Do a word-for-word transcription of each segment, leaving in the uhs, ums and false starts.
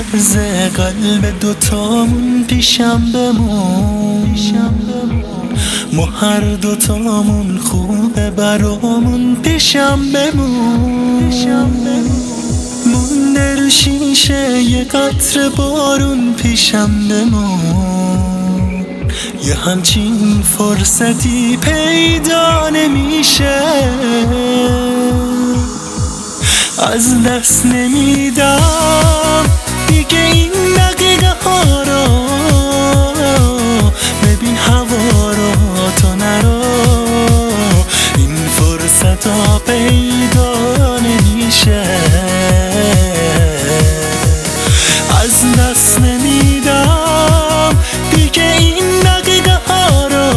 میلرزه قلب دوتامون پیشم بمون، ما هر دوتامون خوبه برامون پیشم بمون. مونده رو شیشه یه قطره بارون پیشم بمون، یه همچین فرصتی پیدا نمیشه، از دست نمیدم دیگه این دقیقه ها رو. ببین هوا رو تا نرو، این فرصت ها پیدا نمیشه، از دست نمیدم دیگه این دقیقه ها رو.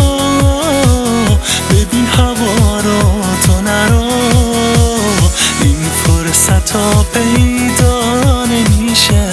ببین هوا رو تا نرو، این فرصت ها پیدا نمیشه.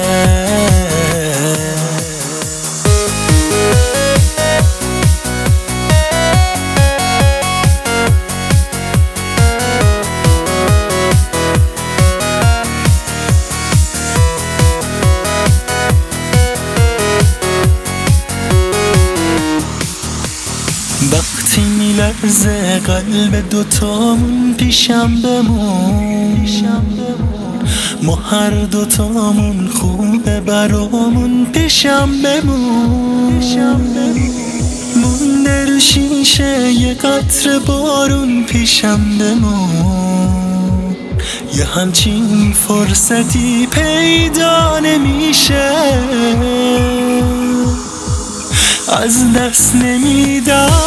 وقتی میلرزه قلب دوتامون پیشم بمون، ما هر دوتامون خوبه برامون پیشم بمون. مونده رو شیشه یه قطره بارون پیشم بمون، یه همچین فرصتی پیدا نمیشه، از دست نمیدم